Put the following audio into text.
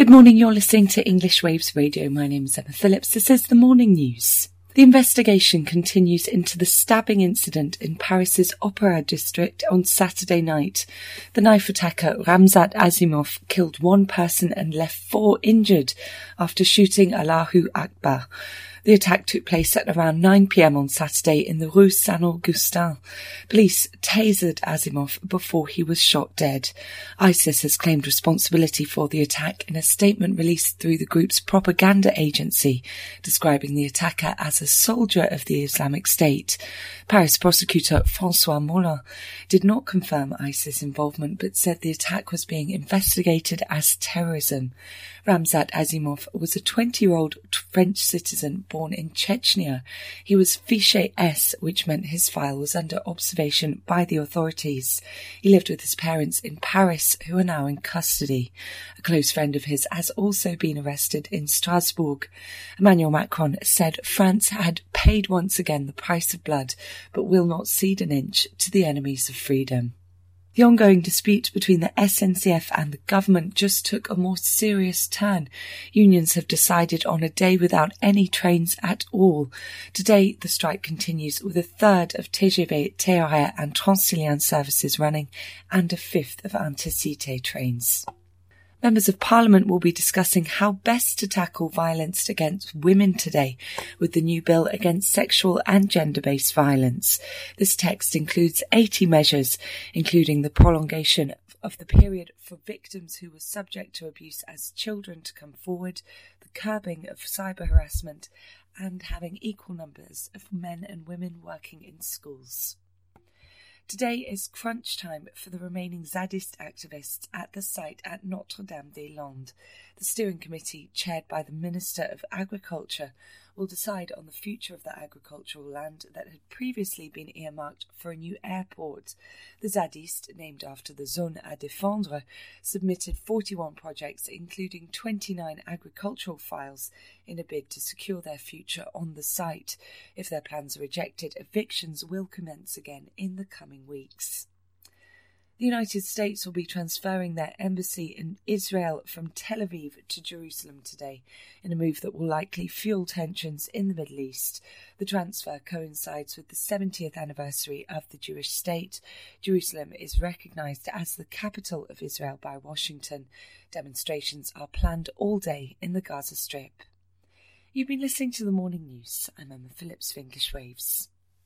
Good morning, you're listening to English Waves Radio. My name is Emma Phillips. This is the morning news. The investigation continues into the stabbing incident in Paris's Opera district on Saturday night. The knife attacker Ramzan Asimov killed one person and left 4 injured after shooting Allahu Akbar. The attack took place at around 9 p.m. on Saturday in the Rue Saint-Augustin. Police tasered Asimov before he was shot dead. ISIS has claimed responsibility for the attack in a statement released through the group's propaganda agency, describing the attacker as a soldier of the Islamic State. Paris prosecutor François Molin did not confirm ISIS involvement but said the attack was being investigated as terrorism. Ramzan Asimov was a 20-year-old French citizen born in Chechnya. He was Fiché S, which meant his file was under observation by the authorities. He lived with his parents in Paris, who are now in custody. A close friend of his has also been arrested in Strasbourg. Emmanuel Macron said France had paid once again the price of blood, but will not cede an inch to the enemies of freedom. The ongoing dispute between the SNCF and the government just took a more serious turn. Unions have decided on a day without any trains at all. Today, the strike continues with a third of TGV, TER and Transilien services running and a fifth of Intercité trains. Members of Parliament will be discussing how best to tackle violence against women today with the new bill against sexual and gender-based violence. This text includes 80 measures, including the prolongation of the period for victims who were subject to abuse as children to come forward, the curbing of cyber harassment, and having equal numbers of men and women working in schools. Today is crunch time for the remaining Zadist activists at the site at Notre-Dame-des-Landes. The steering committee, chaired by the Minister of Agriculture, will decide on the future of the agricultural land that had previously been earmarked for a new airport. The Zadistes, named after the Zone à Défendre, submitted 41 projects, including 29 agricultural files, in a bid to secure their future on the site. If their plans are rejected, evictions will commence again in the coming weeks. The United States will be transferring their embassy in Israel from Tel Aviv to Jerusalem today, in a move that will likely fuel tensions in the Middle East. The transfer coincides with the 70th anniversary of the Jewish state. Jerusalem is recognized as the capital of Israel by Washington. Demonstrations are planned all day in the Gaza Strip. You've been listening to the morning news. I'm Emma Phillips of English Waves.